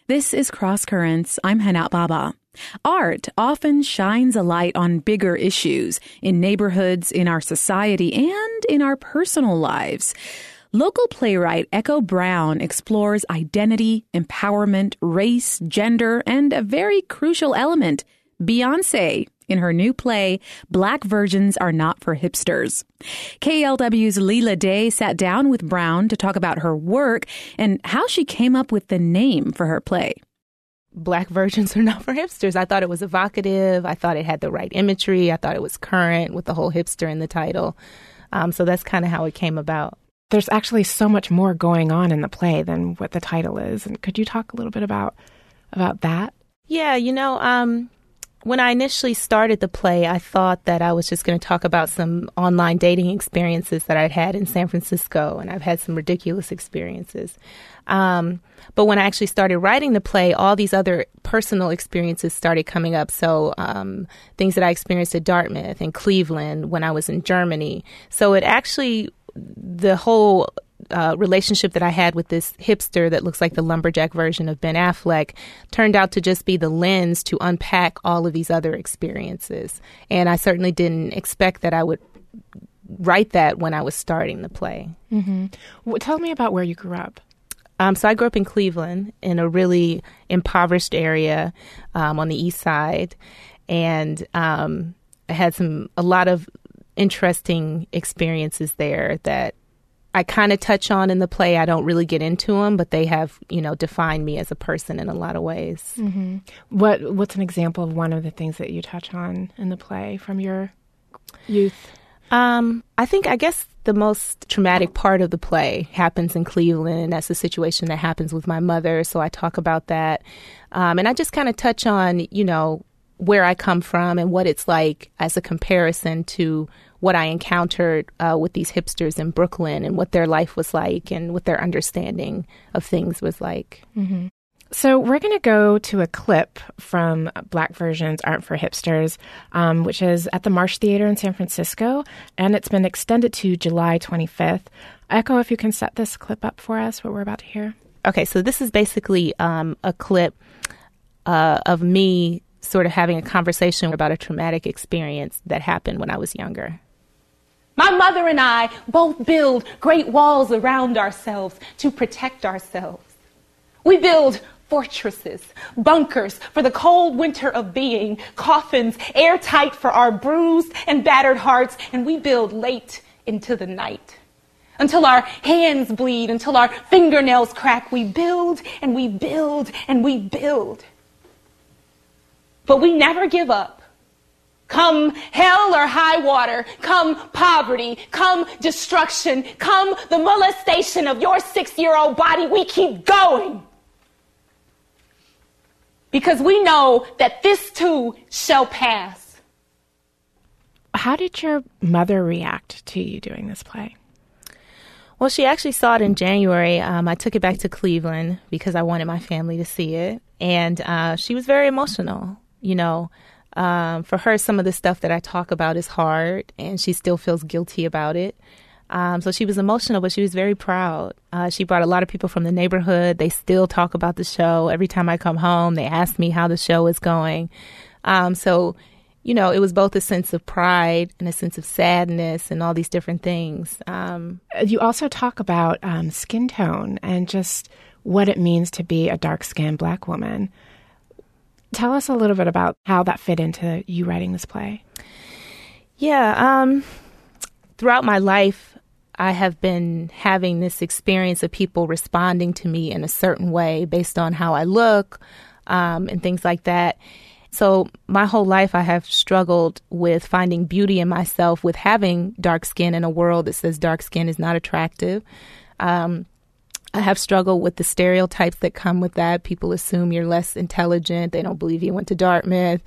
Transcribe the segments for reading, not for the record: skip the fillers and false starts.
This is Cross Currents. I'm Hana Baba. Art often shines a light on bigger issues in neighborhoods, in our society, and in our personal lives. Local playwright Echo Brown explores identity, empowerment, race, gender, and a very crucial element, Beyoncé, in her new play, Black Virgins Are Not for Hipsters. KLW's Leela Day sat down with Brown to talk about her work and how she came up with the name for her play. Black Virgins Are Not for Hipsters. I thought it was evocative. I thought it had the right imagery. I thought it was current with the whole hipster in the title. So that's kind of how it came about. There's actually so much more going on in the play than what the title is. And could you talk a little bit about that? Yeah, when I initially started the play, I thought that I was just going to talk about some online dating experiences that I'd had in San Francisco, and I've had some ridiculous experiences. But when I actually started writing the play, all these other personal experiences started coming up. So things that I experienced at Dartmouth and Cleveland when I was in Germany. So it actually, the whole relationship that I had with this hipster that looks like the lumberjack version of Ben Affleck turned out to just be the lens to unpack all of these other experiences. And I certainly didn't expect that I would write that when I was starting the play. Mm-hmm. Well, tell me about where you grew up. So I grew up in Cleveland in a really impoverished area on the east side. And I had a lot of interesting experiences there that I kind of touch on in the play. I don't really get into them, but they have, defined me as a person in a lot of ways. Mm-hmm. What's an example of one of the things that you touch on in the play from your youth? I guess the most traumatic part of the play happens in Cleveland, and that's the situation that happens with my mother. So I talk about that. And I just kind of touch on, where I come from and what it's like as a comparison to what I encountered with these hipsters in Brooklyn and what their life was like and what their understanding of things was like. Mm-hmm. So we're going to go to a clip from Black Virgins Aren't for Hipsters, which is at the Marsh Theater in San Francisco, and it's been extended to July 25th. Echo, if you can set this clip up for us, what we're about to hear. Okay, so this is basically a clip of me sort of having a conversation about a traumatic experience that happened when I was younger. My mother and I both build great walls around ourselves to protect ourselves. We build fortresses, bunkers for the cold winter of being, coffins airtight for our bruised and battered hearts, and we build late into the night. Until our hands bleed, until our fingernails crack, we build and we build and we build. But we never give up. Come hell or high water, come poverty, come destruction, come the molestation of your 6-year-old body, we keep going. Because we know that this too shall pass. How did your mother react to you doing this play? Well, she actually saw it in January. I took it back to Cleveland because I wanted my family to see it. And she was very emotional. For her, some of the stuff that I talk about is hard, and she still feels guilty about it. So she was emotional, but she was very proud. She brought a lot of people from the neighborhood. They still talk about the show. Every time I come home, they ask me how the show is going. It was both a sense of pride and a sense of sadness and all these different things. You also talk about skin tone and just what it means to be a dark-skinned Black woman. Tell us a little bit about how that fit into you writing this play. Yeah. Throughout my life, I have been having this experience of people responding to me in a certain way based on how I look and things like that. So my whole life, I have struggled with finding beauty in myself, with having dark skin in a world that says dark skin is not attractive. I have struggled with the stereotypes that come with that. People assume you're less intelligent. They don't believe you went to Dartmouth.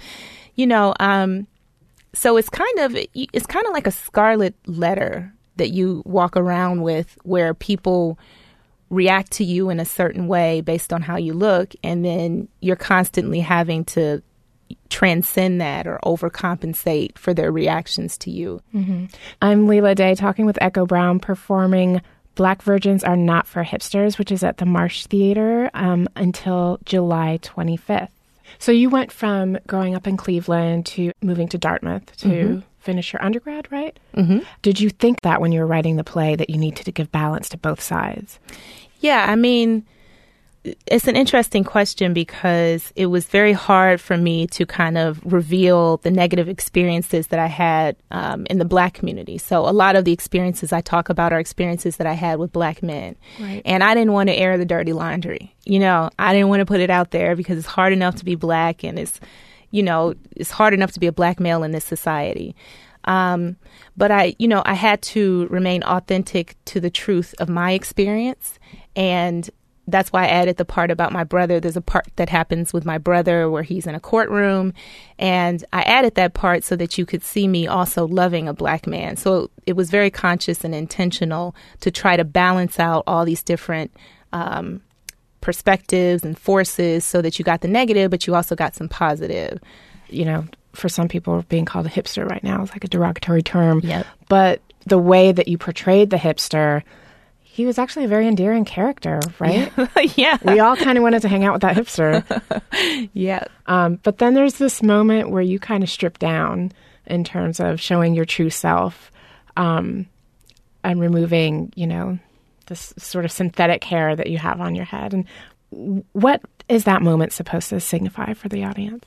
So it's kind of like a scarlet letter that you walk around with, where people react to you in a certain way based on how you look, and then you're constantly having to transcend that or overcompensate for their reactions to you. Mm-hmm. I'm Leela Day, talking with Echo Brown, performing Black Virgins Are Not for Hipsters, which is at the Marsh Theater until July 25th. So you went from growing up in Cleveland to moving to Dartmouth to finish your undergrad, right? Mm-hmm. Did you think that when you were writing the play that you needed to give balance to both sides? Yeah, I mean, it's an interesting question because it was very hard for me to kind of reveal the negative experiences that I had in the Black community. So a lot of the experiences I talk about are experiences that I had with Black men. Right. And I didn't want to air the dirty laundry. You know, I didn't want to put it out there because it's hard enough to be Black and it's hard enough to be a Black male in this society. But I had to remain authentic to the truth of my experience. And that's why I added the part about my brother. There's a part that happens with my brother where he's in a courtroom. And I added that part so that you could see me also loving a Black man. So it was very conscious and intentional to try to balance out all these different perspectives and forces so that you got the negative, but you also got some positive. You know, for some people, being called a hipster right now is like a derogatory term. Yep. But the way that you portrayed the hipster, he was actually a very endearing character, right? Yeah. We all kind of wanted to hang out with that hipster. Yeah. But then there's this moment where you kind of strip down in terms of showing your true self and removing, this sort of synthetic hair that you have on your head. And what is that moment supposed to signify for the audience?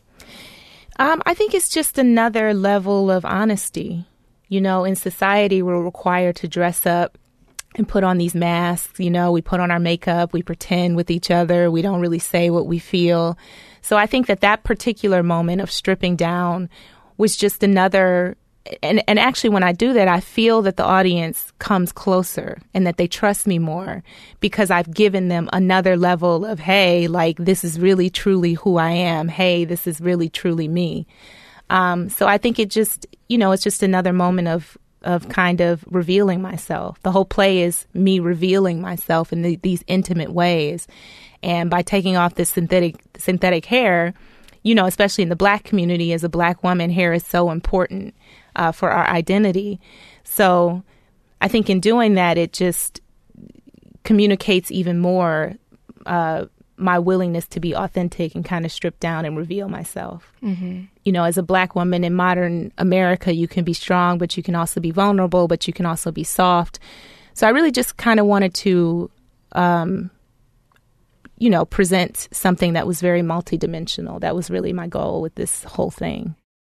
I think it's just another level of honesty. In society, we're required to dress up and put on these masks. We put on our makeup, we pretend with each other, we don't really say what we feel. So I think that particular moment of stripping down was just another, and actually when I do that, I feel that the audience comes closer and that they trust me more because I've given them another level of, hey, like this is really truly who I am. Hey, this is really truly me. So I think it just, it's just another moment of kind of revealing myself. The whole play is me revealing myself in these intimate ways. And by taking off this synthetic hair, especially in the Black community, as a Black woman, hair is so important for our identity. So I think in doing that, it just communicates even more my willingness to be authentic and kind of strip down and reveal myself. Mm-hmm. As a Black woman in modern America, you can be strong, but you can also be vulnerable, but you can also be soft. So I really just kind of wanted to, present something that was very multidimensional. That was really my goal with this whole thing.